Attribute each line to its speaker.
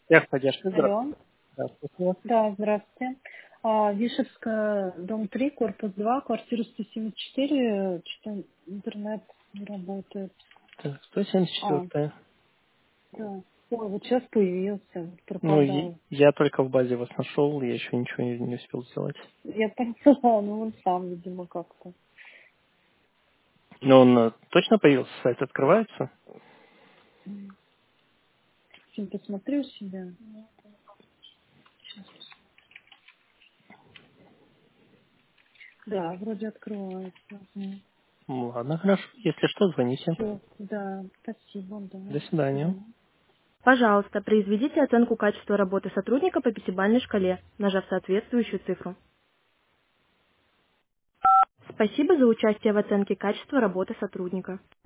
Speaker 1: Техподдержка,
Speaker 2: Алло.
Speaker 1: здравствуйте.
Speaker 2: Да, здравствуйте. Вишевская, дом 3, корпус 2, квартира 174. Что-то интернет не работает.
Speaker 1: Так,
Speaker 2: А,
Speaker 1: 174.
Speaker 2: да. Ой, вот сейчас появился,
Speaker 1: Ну,
Speaker 2: пропадал.
Speaker 1: я только в базе вас нашел, я еще ничего не успел сделать.
Speaker 2: Я поняла, ну он сам, видимо, как-то.
Speaker 1: Но он точно появился, сайт открывается?
Speaker 2: Сейчас посмотрю себя. Сейчас. Да, вроде открывается.
Speaker 1: Ладно, хорошо. Если что, звоните.
Speaker 2: Все, да, спасибо, да.
Speaker 1: До
Speaker 2: До
Speaker 1: свидания.
Speaker 2: свидания.
Speaker 3: Пожалуйста, произведите оценку качества работы сотрудника по пятибалльной шкале, нажав соответствующую цифру. Спасибо за участие в оценке качества работы сотрудника.